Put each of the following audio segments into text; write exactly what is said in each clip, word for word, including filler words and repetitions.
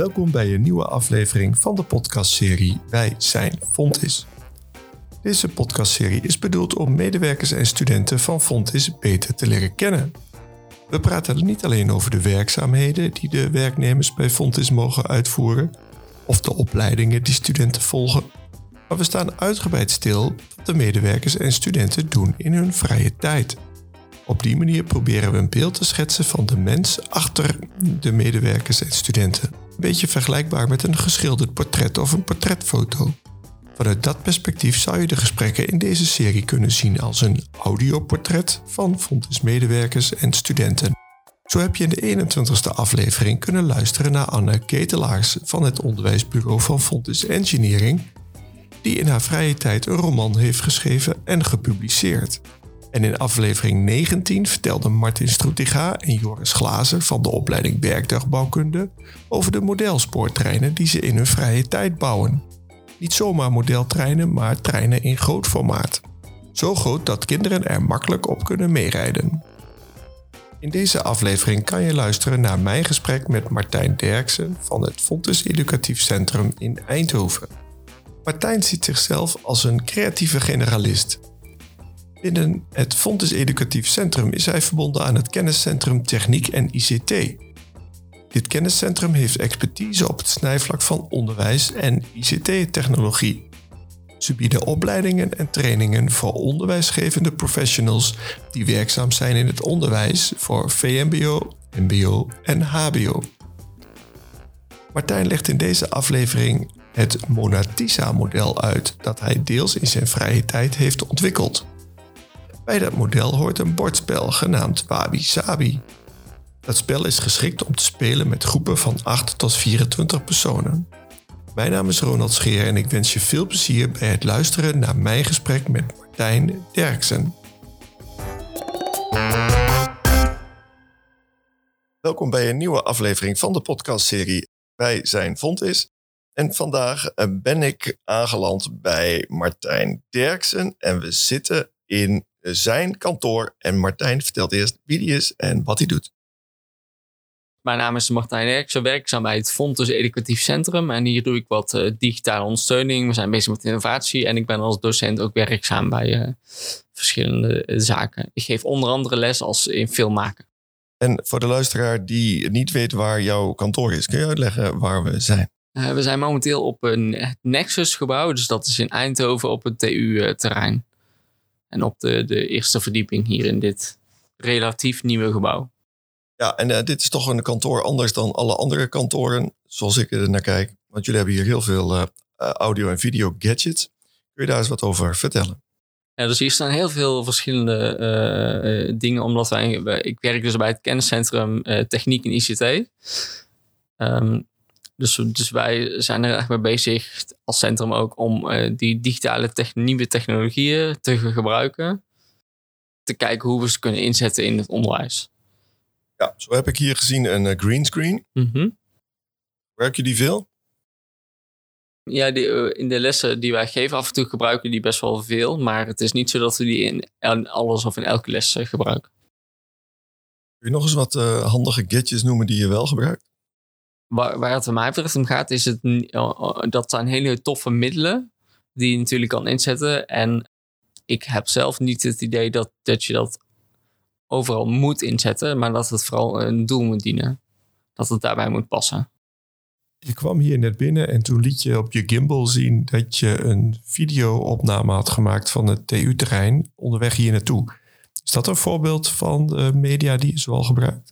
Welkom bij een nieuwe aflevering van de podcastserie Wij zijn Fontis. Deze podcastserie is bedoeld om medewerkers en studenten van Fontis beter te leren kennen. We praten er niet alleen over de werkzaamheden die de werknemers bij Fontis mogen uitvoeren, of de opleidingen die studenten volgen, maar we staan uitgebreid stil wat de medewerkers en studenten doen in hun vrije tijd. Op die manier proberen we een beeld te schetsen van de mens achter de medewerkers en studenten. Een beetje vergelijkbaar met een geschilderd portret of een portretfoto. Vanuit dat perspectief zou je de gesprekken in deze serie kunnen zien als een audioportret van Fontis medewerkers en studenten. Zo heb je in de eenentwintigste aflevering kunnen luisteren naar Anne Ketelaars van het onderwijsbureau van Fontis Engineering, die in haar vrije tijd een roman heeft geschreven en gepubliceerd. En in aflevering negentien vertelden Martin Stroetiga en Joris Glazer van de opleiding Werktuigbouwkunde over de modelspoortreinen die ze in hun vrije tijd bouwen. Niet zomaar modeltreinen, maar treinen in groot formaat. Zo groot dat kinderen er makkelijk op kunnen meerijden. In deze aflevering kan je luisteren naar mijn gesprek met Martijn Derksen van het Fontis Educatief Centrum in Eindhoven. Martijn ziet zichzelf als een creatieve generalist. Binnen het Fontis Educatief Centrum is hij verbonden aan het kenniscentrum Techniek en I C T. Dit kenniscentrum heeft expertise op het snijvlak van onderwijs en I C T-technologie. Ze bieden opleidingen en trainingen voor onderwijsgevende professionals die werkzaam zijn in het onderwijs voor V M B O, M B O en H B O. Martijn legt in deze aflevering het Monatisa-model uit dat hij deels in zijn vrije tijd heeft ontwikkeld. Bij dat model hoort een bordspel genaamd Wabi Sabi. Dat spel is geschikt om te spelen met groepen van acht tot vierentwintig personen. Mijn naam is Ronald Scheer en ik wens je veel plezier bij het luisteren naar mijn gesprek met Martijn Derksen. Welkom bij een nieuwe aflevering van de podcastserie Wij zijn Fontis. En vandaag ben ik aangeland bij Martijn Derksen en we zitten in zijn kantoor. En Martijn vertelt eerst wie hij is en wat hij doet. Mijn naam is Martijn Derksen, werkzaam bij het Fontis Educatief Centrum. En hier doe ik wat uh, digitale ondersteuning. We zijn bezig met innovatie. En ik ben als docent ook werkzaam bij uh, verschillende uh, zaken. Ik geef onder andere les als in filmmaken. En voor de luisteraar die niet weet waar jouw kantoor is, kun je uitleggen waar we zijn? Uh, we zijn momenteel op een Nexus gebouw. Dus dat is in Eindhoven op het T U-terrein. En op de, de eerste verdieping hier in dit relatief nieuwe gebouw. Ja, en uh, dit is toch een kantoor anders dan alle andere kantoren, zoals ik er naar kijk. Want jullie hebben hier heel veel uh, audio- en video gadgets. Kun je daar eens wat over vertellen? Ja, dus hier staan heel veel verschillende uh, uh, dingen. Omdat wij, ik werk dus bij het kenniscentrum uh, Techniek en I C T. Um, dus, dus wij zijn er echt mee bezig als centrum ook om uh, die digitale te- nieuwe technologieën te gebruiken. Te kijken hoe we ze kunnen inzetten in het onderwijs. Ja, zo heb ik hier gezien een uh, greenscreen. Mm-hmm. Gebruik je die veel? Ja, die, uh, in de lessen die wij geven af en toe gebruiken we die best wel veel. Maar het is niet zo dat we die in alles of in elke les uh, gebruiken. Kun je nog eens wat uh, handige gadgets noemen die je wel gebruikt? Waar, waar het wat mij betreft om gaat, is het uh, dat zijn hele toffe middelen die je natuurlijk kan inzetten. En ik heb zelf niet het idee dat, dat je dat overal moet inzetten, maar dat het vooral een doel moet dienen. Dat het daarbij moet passen. Je kwam hier net binnen en toen liet je op je gimbal zien dat je een video-opname had gemaakt van het T U-terrein onderweg hier naartoe. Is dat een voorbeeld van de media die je zoal gebruikt?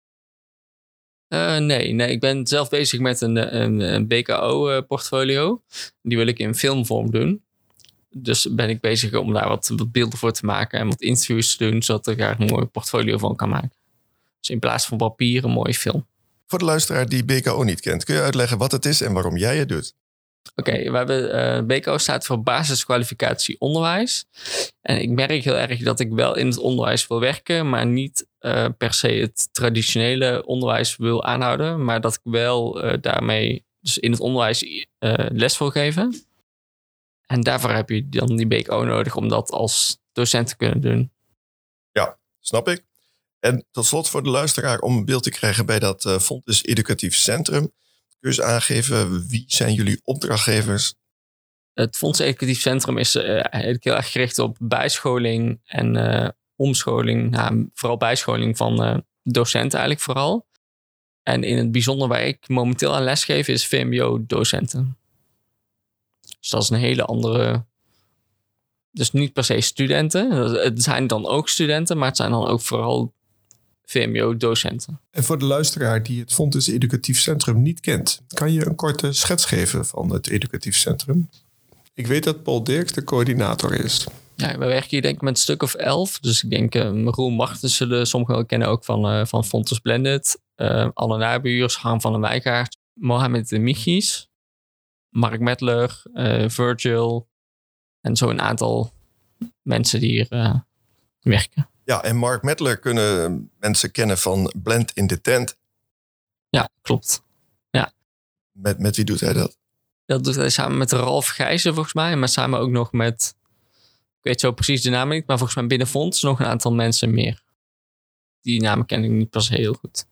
Uh, nee, nee, ik ben zelf bezig met een, een, een B K O-portfolio. Die wil ik in filmvorm doen. Dus ben ik bezig om daar wat, wat beelden voor te maken en wat interviews te doen, zodat ik daar een mooi portfolio van kan maken. Dus in plaats van papier een mooie film. Voor de luisteraar die B K O niet kent, kun je uitleggen wat het is en waarom jij het doet? Oké, okay, we hebben uh, B K O staat voor basiskwalificatie onderwijs. En ik merk heel erg dat ik wel in het onderwijs wil werken, maar niet uh, per se het traditionele onderwijs wil aanhouden, maar dat ik wel uh, daarmee dus in het onderwijs uh, les wil geven. En daarvoor heb je dan die B K O nodig om dat als docent te kunnen doen. Ja, snap ik. En tot slot voor de luisteraar om een beeld te krijgen bij dat uh, Fontis Educatief Centrum. Kun Kun je eens aangeven, wie zijn jullie opdrachtgevers? Het Fonds Educatief Centrum is uh, eigenlijk heel erg gericht op bijscholing en uh, omscholing. Nou, vooral bijscholing van uh, docenten eigenlijk vooral. En in het bijzonder waar ik momenteel aan lesgeef is V M B O-docenten. Dus dat is een hele andere... Dus niet per se studenten. Het zijn dan ook studenten, maar het zijn dan ook vooral V M B O-docenten. En voor de luisteraar die het Fontys Educatief Centrum niet kent, kan je een korte schets geven van het Educatief Centrum? Ik weet dat Paul Dirks de coördinator is. Ja, we werken hier denk ik met een stuk of elf. Dus ik denk uh, Roel Martens zullen sommigen wel kennen ook van, uh, van Fontys Blended. Uh, Anne Nabuurs, Harm van den Wijkaart, Mohamed de Michies, Mark Medler, uh, Virgil en zo een aantal mensen die hier uh, werken. Ja, en Mark Medler kunnen mensen kennen van Blend in the Tent. Ja, klopt. Ja. Met, met wie doet hij dat? Dat doet hij samen met Ralf Gijzen volgens mij. Maar samen ook nog met, ik weet zo precies de naam niet, maar volgens mij binnen Fonds nog een aantal mensen meer. Die namen ken ik niet pas heel goed.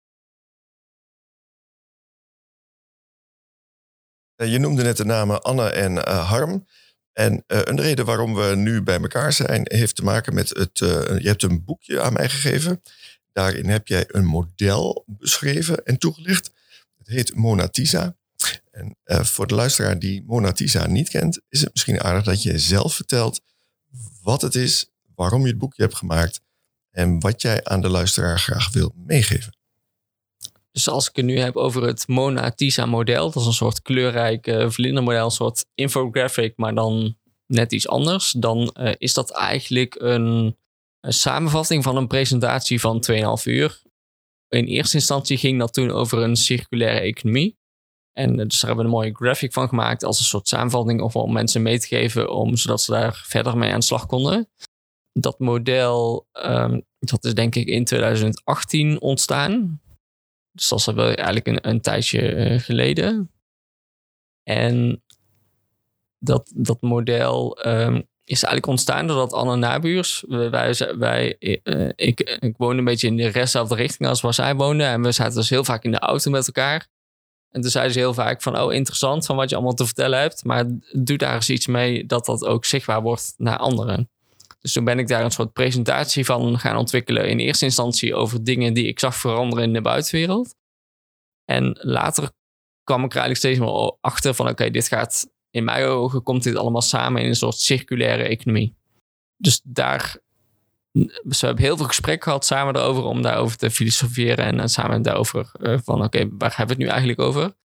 Je noemde net de namen Anne en uh, Harm. En uh, een reden waarom we nu bij elkaar zijn, heeft te maken met het... Uh, je hebt een boekje aan mij gegeven. Daarin heb jij een model beschreven en toegelicht. Het heet Monatisa. En uh, voor de luisteraar die Monatisa niet kent, is het misschien aardig dat je zelf vertelt wat het is, waarom je het boekje hebt gemaakt en wat jij aan de luisteraar graag wil meegeven. Dus als ik het nu heb over het Monatisa-model, dat is een soort kleurrijk uh, vlindermodel, een soort infographic, maar dan net iets anders. Dan uh, is dat eigenlijk een, een samenvatting van een presentatie van twee komma vijf uur. In eerste instantie ging dat toen over een circulaire economie. En dus daar hebben we een mooie graphic van gemaakt als een soort samenvatting of om mensen mee te geven, om, zodat ze daar verder mee aan de slag konden. Dat model, um, dat is denk ik in twintig achttien ontstaan. Dus dat is wel eigenlijk een, een tijdje uh, geleden. En dat, dat model um, is eigenlijk ontstaan doordat Anne Nabuurs... Wij, wij, uh, ik, ik woonde een beetje in de restzelfde richting als waar zij woonde. En we zaten dus heel vaak in de auto met elkaar. En toen zeiden ze heel vaak van, oh interessant van wat je allemaal te vertellen hebt. Maar doe daar eens iets mee dat dat ook zichtbaar wordt naar anderen. Dus toen ben ik daar een soort presentatie van gaan ontwikkelen. In eerste instantie over dingen die ik zag veranderen in de buitenwereld. En later kwam ik er eigenlijk steeds meer achter van, oké, okay, dit gaat in mijn ogen komt dit allemaal samen in een soort circulaire economie. Dus daar, dus we hebben heel veel gesprek gehad samen daarover om daarover te filosoferen en, en samen daarover uh, van, oké, okay, waar hebben we het nu eigenlijk over?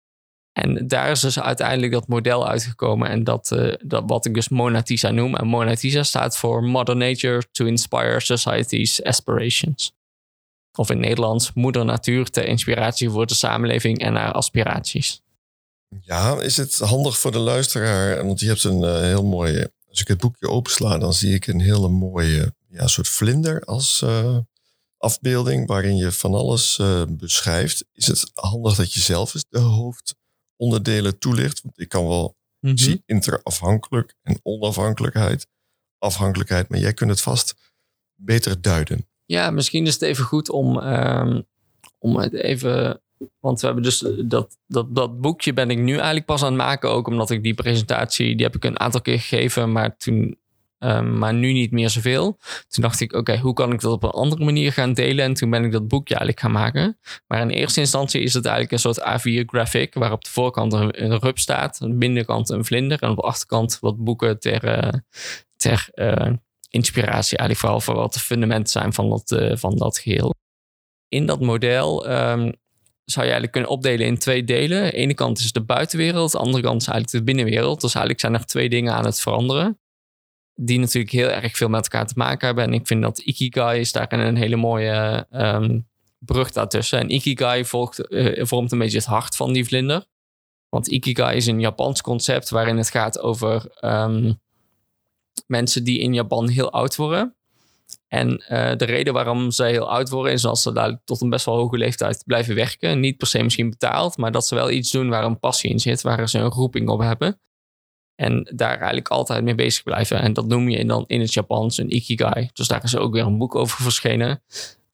En daar is dus uiteindelijk dat model uitgekomen en dat, uh, dat wat ik dus Monatisa noem. En Monatisa staat voor Mother Nature to Inspire Society's Aspirations. Of in het Nederlands, Moeder Natuur ter inspiratie voor de samenleving en haar aspiraties. Ja, is het handig voor de luisteraar? Want je hebt een uh, heel mooie... Als ik het boekje opensla, dan zie ik een hele mooie ja, soort vlinder als uh, afbeelding, waarin je van alles uh, beschrijft. Is het handig dat je zelf eens de hoofdonderdelen toelicht? Want ik kan wel mm-hmm. zien interafhankelijk en onafhankelijkheid, afhankelijkheid, maar jij kunt het vast beter duiden. Ja, misschien is het even goed om, um, om het even... Want we hebben dus dat, dat, dat boekje ben ik nu eigenlijk pas aan het maken. Ook omdat ik die presentatie, die heb ik een aantal keer gegeven. Maar, toen, um, maar nu niet meer zoveel. Toen dacht ik, oké, okay, hoe kan ik dat op een andere manier gaan delen? En toen ben ik dat boekje eigenlijk gaan maken. Maar in eerste instantie is het eigenlijk een soort A vier graphic. Waar op de voorkant een, een rup staat. Aan de binnenkant een vlinder. En op de achterkant wat boeken ter, uh, ter uh, inspiratie. Eigenlijk vooral voor wat de fundamenten zijn van dat, uh, van dat geheel. In dat model... Um, zou je eigenlijk kunnen opdelen in twee delen. De ene kant is de buitenwereld, de andere kant is eigenlijk de binnenwereld. Dus eigenlijk zijn er twee dingen aan het veranderen. Die natuurlijk heel erg veel met elkaar te maken hebben. En ik vind dat Ikigai is daarin een hele mooie um, brug daartussen. En Ikigai volgt, uh, vormt een beetje het hart van die vlinder. Want Ikigai is een Japans concept waarin het gaat over um, mensen die in Japan heel oud worden. En uh, de reden waarom ze heel oud worden is als ze daar tot een best wel hoge leeftijd blijven werken. Niet per se misschien betaald, maar dat ze wel iets doen waar een passie in zit, waar ze een roeping op hebben. En daar eigenlijk altijd mee bezig blijven. En dat noem je dan in het Japans een Ikigai. Dus daar is ook weer een boek over verschenen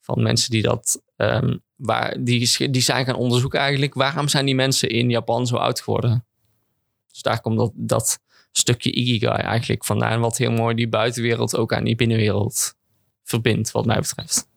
van mensen die dat um, waar, die, die zijn gaan onderzoeken eigenlijk. Waarom zijn die mensen in Japan zo oud geworden? Dus daar komt dat, dat stukje Ikigai eigenlijk vandaan. Wat heel mooi die buitenwereld ook aan die binnenwereld verbindt, wat mij betreft.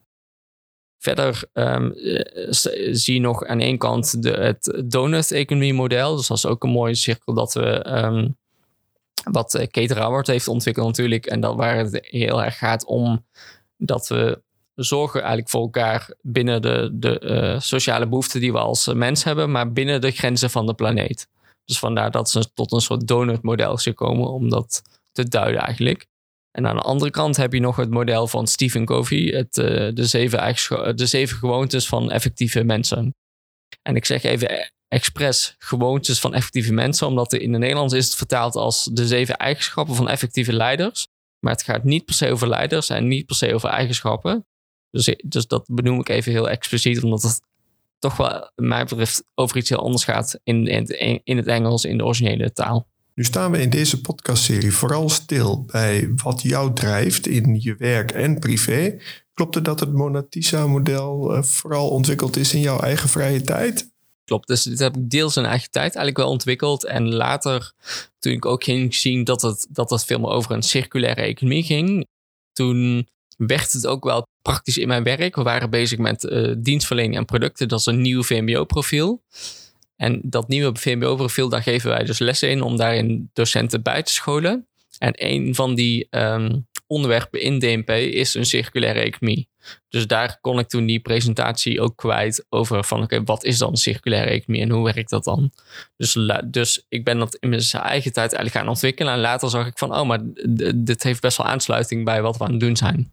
Verder um, zie je nog aan één kant de, het donut-economie model. Dus dat is ook een mooie cirkel dat we... Um, wat Kate Raworth heeft ontwikkeld natuurlijk. En dat waar het heel erg gaat om dat we zorgen eigenlijk voor elkaar binnen de, de uh, sociale behoeften die we als mens hebben, maar binnen de grenzen van de planeet. Dus vandaar dat ze tot een soort donut-model is gekomen om dat te duiden eigenlijk. En aan de andere kant heb je nog het model van Stephen Covey, het, uh, de, zeven eigen, de zeven gewoontes van effectieve mensen. En ik zeg even expres gewoontes van effectieve mensen, omdat in het Nederlands is het vertaald als de zeven eigenschappen van effectieve leiders. Maar het gaat niet per se over leiders en niet per se over eigenschappen. Dus, dus dat benoem ik even heel expliciet, omdat het toch wel, mij betreft, over iets heel anders gaat in, in, in het Engels, in de originele taal. Nu staan we in deze podcastserie vooral stil bij wat jou drijft in je werk en privé. Klopt het dat het Mona Tisa-model uh, vooral ontwikkeld is in jouw eigen vrije tijd? Klopt, dus dit heb ik deels in eigen tijd eigenlijk wel ontwikkeld. En later, toen ik ook ging zien dat het, dat het veel meer over een circulaire economie ging, toen werd het ook wel praktisch in mijn werk. We waren bezig met uh, dienstverlening en producten. Dat is een nieuw V M B O-profiel. En dat nieuwe V M B O-profiel, daar geven wij dus lessen in om daarin docenten bij te scholen. En een van die um, onderwerpen in D N P is een circulaire economie. Dus daar kon ik toen die presentatie ook kwijt over van oké, okay, wat is dan circulaire economie en hoe werkt dat dan? Dus, dus ik ben dat in mijn eigen tijd eigenlijk gaan ontwikkelen. En later zag ik van, oh, maar d- dit heeft best wel aansluiting bij wat we aan het doen zijn.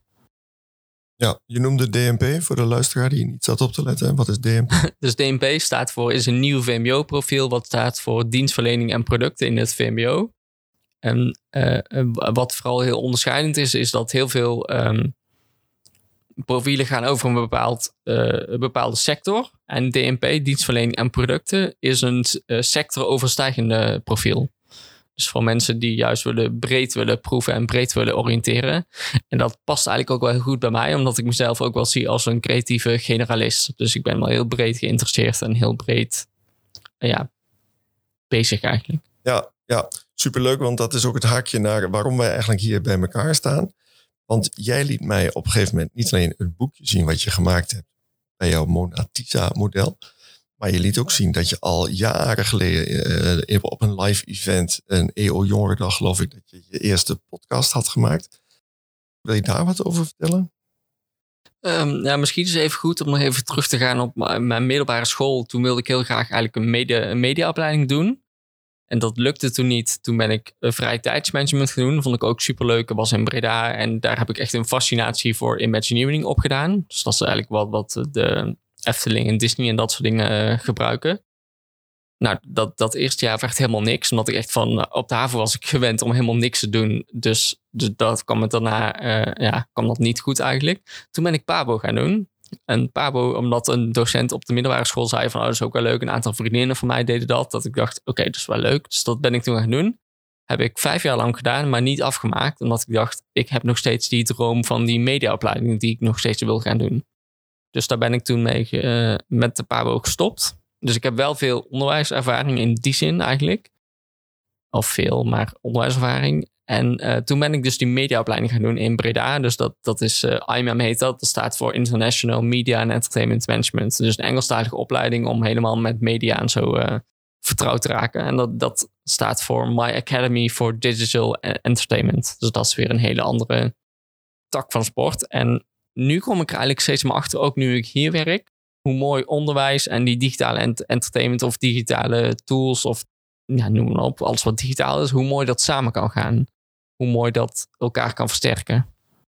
Ja, je noemde D N P voor de luisteraar die niet zat op te letten. Wat is D N P? Dus D N P staat voor, is een nieuw V M B O-profiel. Wat staat voor dienstverlening en producten in het V M B O. En uh, wat vooral heel onderscheidend is, is dat heel veel um, profielen gaan over een, bepaald, uh, een bepaalde sector. En D N P, dienstverlening en producten, is een uh, sectoroverstijgende profiel. Dus voor mensen die juist willen breed willen proeven en breed willen oriënteren. En dat past eigenlijk ook wel goed bij mij, omdat ik mezelf ook wel zie als een creatieve generalist. Dus ik ben wel heel breed geïnteresseerd en heel breed uh, ja, bezig eigenlijk. Ja, ja, superleuk, want dat is ook het haakje naar waarom wij eigenlijk hier bij elkaar staan. Want jij liet mij op een gegeven moment niet alleen het boekje zien wat je gemaakt hebt bij jouw Mona Tisa-model, maar je liet ook zien dat je al jaren geleden uh, op een live event, een E O Jongerendag geloof ik, dat je je eerste podcast had gemaakt. Wil je daar wat over vertellen? Um, ja, misschien is het even goed om nog even terug te gaan op mijn middelbare school. Toen wilde ik heel graag eigenlijk een, media, een mediaopleiding doen. En dat lukte toen niet. Toen ben ik een vrije tijdsmanagement gaan doen. Dat vond ik ook superleuk. Dat was in Breda. En daar heb ik echt een fascinatie voor Imagineering opgedaan. Dus dat is eigenlijk wat, wat de Efteling en Disney en dat soort dingen uh, gebruiken. Nou, dat, dat eerste jaar werd helemaal niks. Omdat ik echt van, op de haven was ik gewend om helemaal niks te doen. Dus, dus dat kwam het daarna, uh, ja, kwam dat niet goed eigenlijk. Toen ben ik Pabo gaan doen. En Pabo, omdat een docent op de middelbare school zei van, oh, dat is ook wel leuk. Een aantal vriendinnen van mij deden dat. Dat ik dacht, oké, okay, dat is wel leuk. Dus dat ben ik toen gaan doen. Heb ik vijf jaar lang gedaan, maar niet afgemaakt. Omdat ik dacht, ik heb nog steeds die droom van die mediaopleiding die ik nog steeds wil gaan doen. Dus daar ben ik toen mee uh, met de Pabo gestopt. Dus ik heb wel veel onderwijservaring in die zin eigenlijk. Of veel, maar onderwijservaring. En uh, toen ben ik dus die mediaopleiding gaan doen in Breda. Dus dat, dat is, uh, I M M heet dat. Dat staat voor International Media and Entertainment Management. Dus een Engelstalige opleiding om helemaal met media en zo uh, vertrouwd te raken. En dat, dat staat voor My Academy for Digital Entertainment. Dus dat is weer een hele andere tak van sport. En nu kom ik er eigenlijk steeds maar achter, ook nu ik hier werk, hoe mooi onderwijs en die digitale ent- entertainment of digitale tools of ja, noem maar op, alles wat digitaal is, hoe mooi dat samen kan gaan. Hoe mooi dat elkaar kan versterken.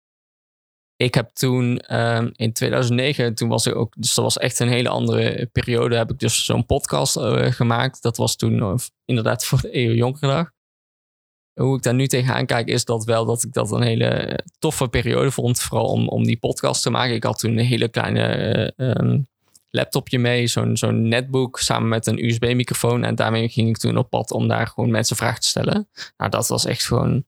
Ik heb toen um, in tweeduizend negen, toen was ik ook, dus dat was echt een hele andere periode, heb ik dus zo'n podcast uh, gemaakt. Dat was toen uh, inderdaad voor de E O Jongerendag. Hoe ik daar nu tegenaan kijk, is dat wel dat ik dat een hele toffe periode vond. Vooral om, om die podcast te maken. Ik had toen een hele kleine uh, um, laptopje mee. Zo'n, zo'n netbook samen met een U S B-microfoon. En daarmee ging ik toen op pad om daar gewoon mensen vragen te stellen. Nou, dat was echt gewoon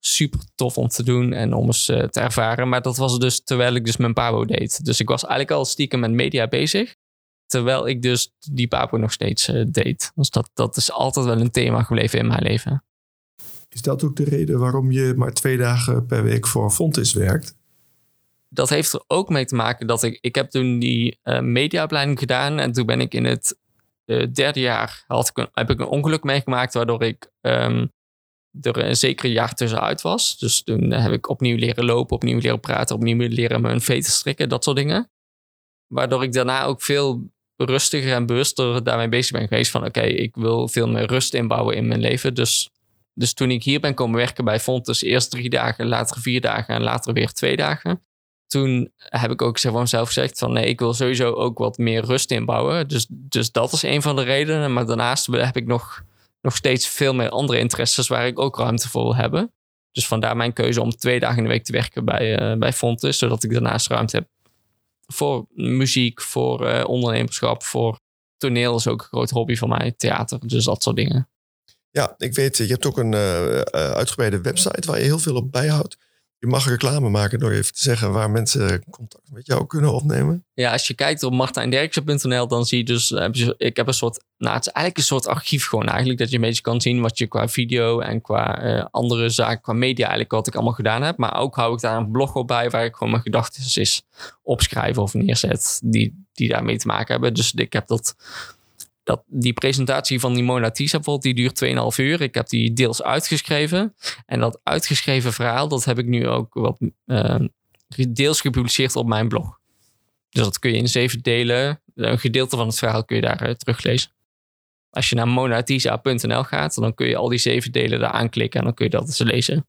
super tof om te doen en om eens uh, te ervaren. Maar dat was dus terwijl ik dus mijn pabo deed. Dus ik was eigenlijk al stiekem met media bezig. Terwijl ik dus die pabo nog steeds uh, deed. Dus dat, dat is altijd wel een thema gebleven in mijn leven. Is dat ook de reden waarom je maar twee dagen per week voor Fontis werkt? Dat heeft er ook mee te maken dat ik... Ik heb toen die uh, mediaopleiding gedaan. En toen ben ik in het uh, derde jaar... Had ik een, heb ik een ongeluk meegemaakt waardoor ik... Um, er een zeker jaar tussenuit was. Dus toen heb ik opnieuw leren lopen, opnieuw leren praten, opnieuw leren mijn veten strikken, dat soort dingen. Waardoor ik daarna ook veel rustiger en bewuster daarmee bezig ben geweest van oké, okay, ik wil veel meer rust inbouwen in mijn leven. Dus, dus toen ik hier ben komen werken bij Fontis, eerst drie dagen, later vier dagen en later weer twee dagen. Toen heb ik ook van mezelf gezegd van nee, ik wil sowieso ook wat meer rust inbouwen. Dus, dus dat is een van de redenen. Maar daarnaast heb ik nog... nog steeds veel meer andere interesses waar ik ook ruimte voor wil hebben. Dus vandaar mijn keuze om twee dagen in de week te werken bij, uh, bij Fontis. Zodat ik daarnaast ruimte heb voor muziek, voor uh, ondernemerschap, voor toneel is ook een groot hobby van mij. Theater, dus dat soort dingen. Ja, ik weet, je hebt ook een uh, uitgebreide website waar je heel veel op bijhoudt. Je mag reclame maken door even te zeggen waar mensen contact met jou kunnen opnemen. Ja, als je kijkt op martijnderksen punt n l, dan zie je dus... Heb je, ik heb een soort... Nou, het is eigenlijk een soort archief gewoon eigenlijk. Dat je een beetje kan zien wat je qua video en qua uh, andere zaken, qua media eigenlijk wat ik allemaal gedaan heb. Maar ook hou ik daar een blog op bij waar ik gewoon mijn gedachten is opschrijven of neerzet die, die daarmee te maken hebben. Dus ik heb dat... Dat, die presentatie van die Mona Lisa bijvoorbeeld, die duurt twee komma vijf uur. Ik heb die deels uitgeschreven. En dat uitgeschreven verhaal, dat heb ik nu ook wat uh, deels gepubliceerd op mijn blog. Dus dat kun je in zeven delen. Een gedeelte van het verhaal kun je daar uh, teruglezen. Als je naar monatisa punt n l gaat, dan kun je al die zeven delen daar aanklikken en dan kun je dat eens lezen.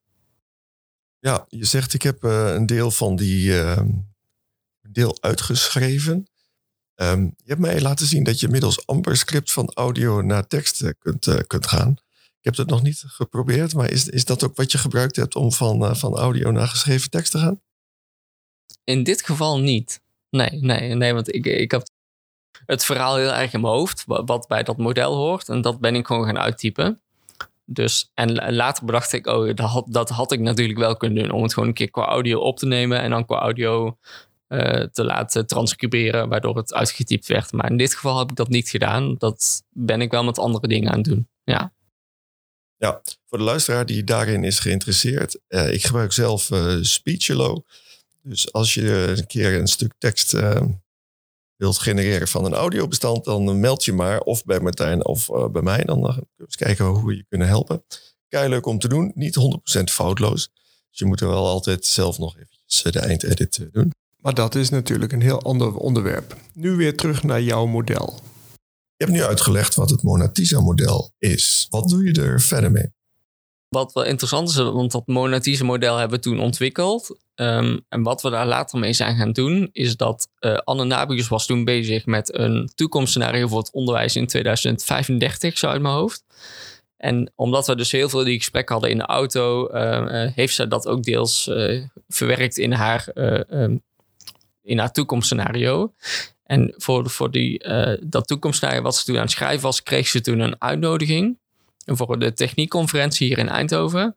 Ja, je zegt ik heb uh, een deel van die uh, deel uitgeschreven. Um, je hebt mij laten zien dat je middels AmberScript van audio naar tekst uh, kunt, uh, kunt gaan. Ik heb dat nog niet geprobeerd, maar is, is dat ook wat je gebruikt hebt om van, uh, van audio naar geschreven tekst te gaan? In dit geval niet. Nee, nee, nee, want ik, ik heb het verhaal heel erg in mijn hoofd, wat bij dat model hoort. En dat ben ik gewoon gaan uittypen. Dus, en later bedacht ik, oh, dat had, dat had ik natuurlijk wel kunnen doen. Om het gewoon een keer qua audio op te nemen en dan qua audio uh, te laten transcriberen, waardoor het uitgetypt werd. Maar in dit geval heb ik dat niet gedaan. Dat ben ik wel met andere dingen aan het doen. Ja. Ja, voor de luisteraar die daarin is geïnteresseerd. Uh, ik gebruik zelf uh, Speechelo. Dus als je een keer een stuk tekst uh, wilt genereren van een audiobestand, dan meld je maar of bij Martijn of uh, bij mij. Dan uh, eens kijken hoe we je kunnen helpen. Kei leuk om te doen. Niet honderd procent foutloos. Dus je moet er wel altijd zelf nog eventjes de eindedit uh, doen. Maar dat is natuurlijk een heel ander onderwerp. Nu weer terug naar jouw model. Je hebt nu uitgelegd wat het Mona Lisa-model is. Wat doe je er verder mee? Wat wel interessant is, want dat Mona Lisa-model hebben we toen ontwikkeld. Um, en wat we daar later mee zijn gaan doen, is dat uh, Anne Nabigus was toen bezig met een toekomstscenario voor het onderwijs in tweeduizend vijfendertig, zo uit mijn hoofd. En omdat we dus heel veel die gesprekken hadden in de auto, uh, uh, heeft ze dat ook deels uh, verwerkt in haar, uh, um, in haar toekomstscenario. En voor, voor die, uh, dat toekomstscenario wat ze toen aan het schrijven was, kreeg ze toen een uitnodiging voor de techniekconferentie hier in Eindhoven.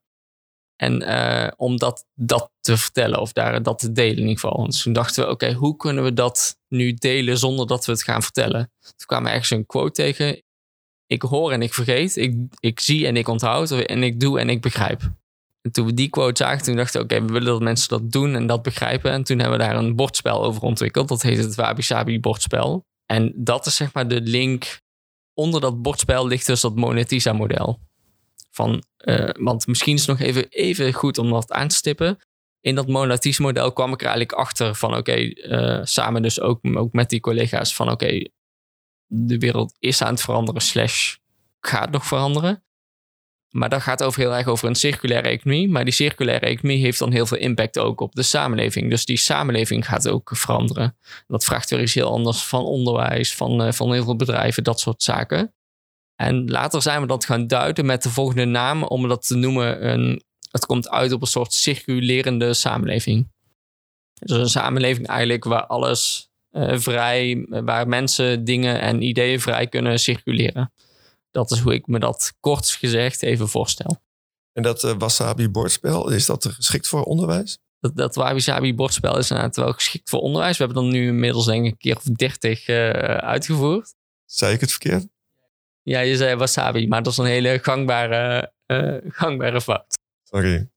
En uh, om dat, dat te vertellen of daar, dat te delen in ieder geval. Dus toen dachten we, oké, okay, hoe kunnen we dat nu delen zonder dat we het gaan vertellen? Toen kwam er ergens een quote tegen. Ik hoor en ik vergeet. Ik, ik zie en ik onthoud. En ik doe en ik begrijp. En toen we die quote zagen, toen dachten we, oké, okay, we willen dat mensen dat doen en dat begrijpen. En toen hebben we daar een bordspel over ontwikkeld. Dat heet het Wabi Sabi bordspel. En dat is zeg maar de link. Onder dat bordspel ligt dus dat Mona Lisa model. Van, uh, want misschien is het nog even, even goed om dat aan te stippen. In dat Mona Lisa model kwam ik er eigenlijk achter van oké, okay, uh, samen dus ook, ook met die collega's van oké, okay, de wereld is aan het veranderen slash gaat nog veranderen. Maar dat gaat over heel erg over een circulaire economie. Maar die circulaire economie heeft dan heel veel impact ook op de samenleving. Dus die samenleving gaat ook veranderen. Dat vraagt weer iets heel anders van onderwijs, van, uh, van heel veel bedrijven, dat soort zaken. En later zijn we dat gaan duiden met de volgende naam, om dat te noemen, een, het komt uit op een soort circulerende samenleving. Dus een samenleving eigenlijk waar alles uh, vrij, waar mensen, dingen en ideeën vrij kunnen circuleren. Dat is hoe ik me dat kort gezegd even voorstel. En dat uh, wasabi-bordspel, is dat geschikt voor onderwijs? Dat, dat wabi-sabi-bordspel is inderdaad wel geschikt voor onderwijs. We hebben dan nu inmiddels denk ik een keer of dertig uh, uitgevoerd. Zei ik het verkeerd? Ja, je zei wasabi, maar dat is een hele gangbare, uh, gangbare fout. Sorry.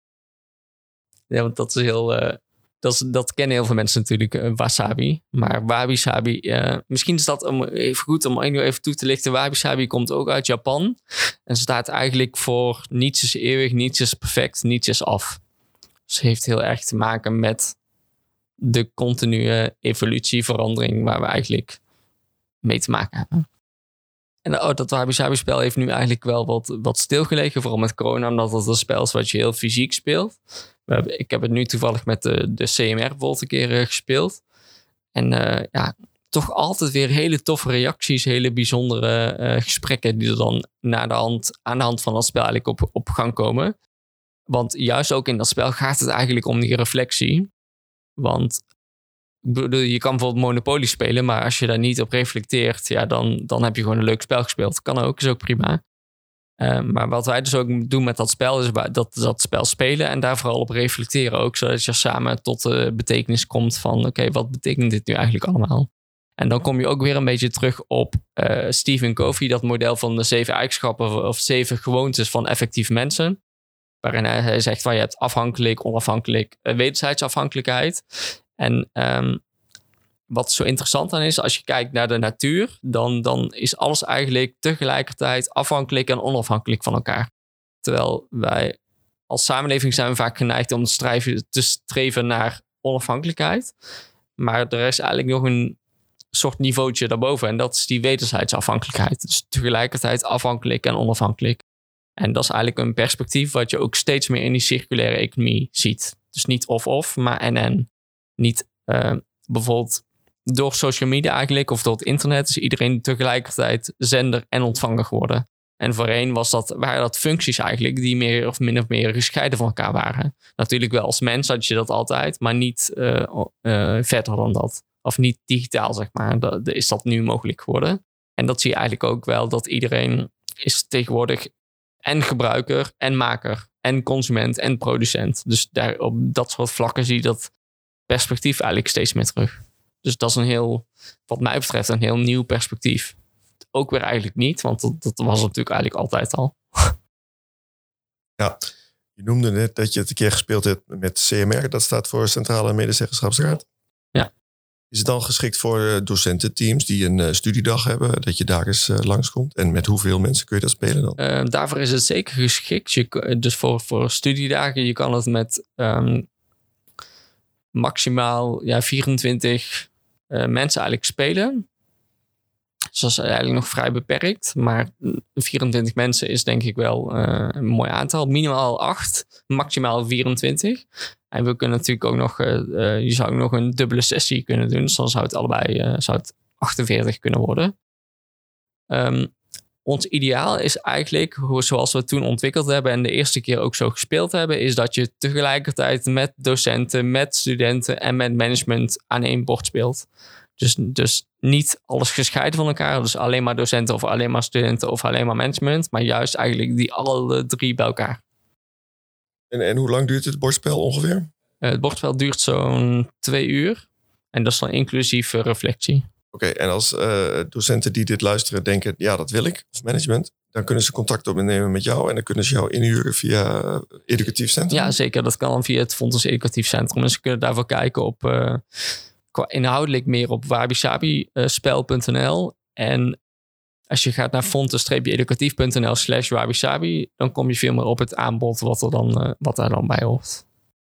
Ja, want dat is heel... Uh, dat, is, dat kennen heel veel mensen natuurlijk, uh, wasabi. Maar wabi-sabi... Uh, misschien is dat om, even goed om even toe te lichten. Wabi-sabi komt ook uit Japan. En staat eigenlijk voor niets is eeuwig, niets is perfect, niets is af. Dus het heeft heel erg te maken met de continue evolutie, verandering waar we eigenlijk mee te maken hebben. En oh, dat wabi-sabi-spel heeft nu eigenlijk wel wat, wat stilgelegen, vooral met corona, omdat het een spel is wat je heel fysiek speelt. We hebben, ik heb het nu toevallig met de, de C M R bijvoorbeeld een keer uh, gespeeld. En uh, ja, toch altijd weer hele toffe reacties, hele bijzondere uh, gesprekken die er dan na de hand, aan de hand van dat spel eigenlijk op, op gang komen. Want juist ook in dat spel gaat het eigenlijk om die reflectie. Want je kan bijvoorbeeld Monopoly spelen, maar als je daar niet op reflecteert, ja, dan, dan heb je gewoon een leuk spel gespeeld. Kan ook, is ook prima. Uh, maar wat wij dus ook doen met dat spel, is dat, dat spel spelen en daar vooral op reflecteren ook, zodat je samen tot de betekenis komt van, oké, okay, wat betekent dit nu eigenlijk allemaal? En dan kom je ook weer een beetje terug op uh, Stephen Covey, dat model van de zeven eigenschappen of zeven gewoontes van effectieve mensen. Waarin hij zegt van je hebt afhankelijk, onafhankelijk, uh, wederzijdsafhankelijkheid. En um, wat zo interessant aan is, als je kijkt naar de natuur, dan, dan is alles eigenlijk tegelijkertijd afhankelijk en onafhankelijk van elkaar. Terwijl wij als samenleving zijn we vaak geneigd om te streven, te streven naar onafhankelijkheid. Maar er is eigenlijk nog een soort niveautje daarboven en dat is die wederzijdsafhankelijkheid. Dus tegelijkertijd afhankelijk en onafhankelijk. En dat is eigenlijk een perspectief wat je ook steeds meer in die circulaire economie ziet. Dus niet of-of, maar en-en. Niet uh, bijvoorbeeld door social media eigenlijk of door het internet is iedereen tegelijkertijd zender en ontvanger geworden. En voorheen was dat, waren dat functies eigenlijk die meer of min of meer gescheiden van elkaar waren. Natuurlijk wel als mens had je dat altijd, maar niet uh, uh, verder dan dat. Of niet digitaal, zeg maar. Dat, is dat nu mogelijk geworden. En dat zie je eigenlijk ook wel, dat iedereen is tegenwoordig en gebruiker en maker en consument en producent. Dus daar, op dat soort vlakken zie je dat perspectief eigenlijk steeds meer terug. Dus dat is een heel, wat mij betreft, een heel nieuw perspectief. Ook weer eigenlijk niet, want dat, dat was natuurlijk eigenlijk altijd al. Ja, je noemde net dat je het een keer gespeeld hebt met C M R. Dat staat voor Centrale Medezeggenschapsraad. Ja. Is het dan geschikt voor docententeams die een uh, studiedag hebben, dat je daar eens uh, langskomt? En met hoeveel mensen kun je dat spelen dan? Uh, daarvoor is het zeker geschikt. Je, dus voor, voor studiedagen, je kan het met um, maximaal ja, vierentwintig uh, mensen eigenlijk spelen. Dus dat is eigenlijk nog vrij beperkt. Maar vierentwintig mensen is denk ik wel uh, een mooi aantal. Minimaal acht, maximaal vierentwintig. En we kunnen natuurlijk ook nog, uh, uh, je zou ook nog een dubbele sessie kunnen doen. Dus dan zou het allebei uh, zou het achtenveertig kunnen worden. Um, ons ideaal is eigenlijk, zoals we het toen ontwikkeld hebben en de eerste keer ook zo gespeeld hebben, is dat je tegelijkertijd met docenten, met studenten en met management aan één bord speelt. Dus, dus niet alles gescheiden van elkaar. Dus alleen maar docenten of alleen maar studenten of alleen maar management. Maar juist eigenlijk die alle drie bij elkaar. En, en hoe lang duurt het bordspel ongeveer? Uh, het bordspel duurt zo'n twee uur. En dat is dan inclusief uh, reflectie. Oké, okay, en als uh, docenten die dit luisteren denken, ja, dat wil ik, of management, dan kunnen ze contact opnemen met jou en dan kunnen ze jou inhuren via uh, Educatief Centrum? Ja, zeker. Dat kan dan via het Fontes Educatief Centrum. En ze kunnen daarvoor kijken op, uh, qua inhoudelijk meer op wabisabispel punt n l. En als je gaat naar fontes-educatief punt n l slash wabisabi, dan kom je veel meer op het aanbod wat, er dan, uh, wat daar dan bij hoort.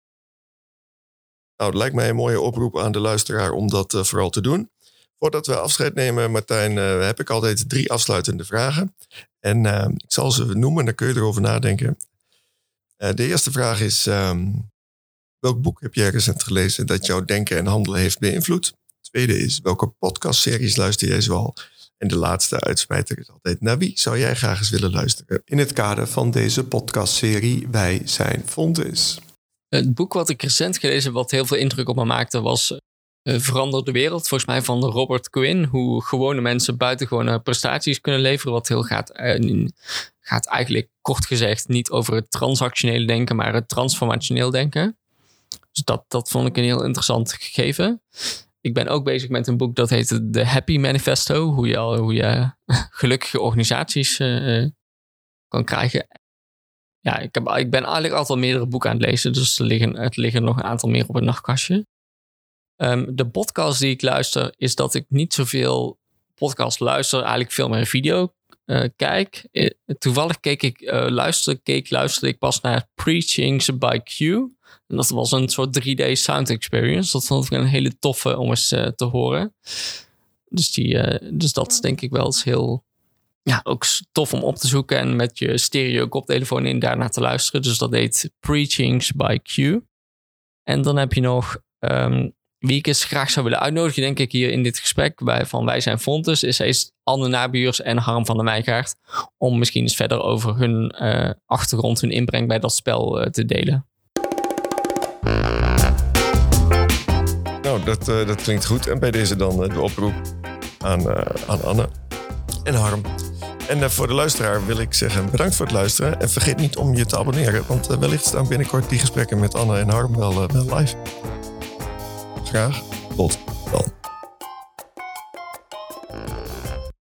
Nou, het lijkt mij een mooie oproep aan de luisteraar om dat uh, vooral te doen. Voordat we afscheid nemen, Martijn, uh, heb ik altijd drie afsluitende vragen. En uh, ik zal ze noemen, dan kun je erover nadenken. Uh, de eerste vraag is, um, welk boek heb jij recent gelezen dat jouw denken en handelen heeft beïnvloed? De tweede is, welke podcastseries luister jij zoal? En de laatste uitsmijter is altijd, naar wie zou jij graag eens willen luisteren? In het kader van deze podcastserie Wij zijn Fontes. Het boek wat ik recent gelezen heb, wat heel veel indruk op me maakte, was uh, Verander de Wereld. Volgens mij van Robert Quinn. Hoe gewone mensen buitengewone prestaties kunnen leveren. Wat heel gaat, uh, gaat eigenlijk kort gezegd niet over het transactionele denken, maar het transformationeel denken. Dus dat, dat vond ik een heel interessant gegeven. Ik ben ook bezig met een boek dat heet The Happy Manifesto. Hoe je, al, hoe je gelukkige organisaties uh, kan krijgen. Ja, ik, heb, ik ben eigenlijk altijd al meerdere boeken aan het lezen. Dus er liggen, er liggen nog een aantal meer op het nachtkastje. Um, de podcast die ik luister is dat ik niet zoveel podcast luister. Eigenlijk veel meer video uh, kijk. Uh, toevallig keek ik, uh, luister, keek, luisterde ik pas naar Preachings by Q. En dat was een soort drie D sound experience. Dat vond ik een hele toffe om eens uh, te horen. Dus, die, uh, dus dat is denk ik wel eens heel... Ja, ook tof om op te zoeken en met je stereo koptelefoon in daarna te luisteren. Dus dat heet Preachings by Q. En dan heb je nog... Um, wie ik eens graag zou willen uitnodigen, denk ik hier in dit gesprek bij van Wij Zijn Fontes, is, is Anne Nabuurs en Harm van der Meijgaard. Om misschien eens verder over hun uh, achtergrond, hun inbreng bij dat spel uh, te delen. Nou, dat, uh, dat klinkt goed. En bij deze dan uh, de oproep aan, uh, aan Anne en Harm. En uh, voor de luisteraar wil ik zeggen bedankt voor het luisteren. En vergeet niet om je te abonneren, want uh, wellicht staan binnenkort die gesprekken met Anne en Harm wel, uh, wel live. Graag tot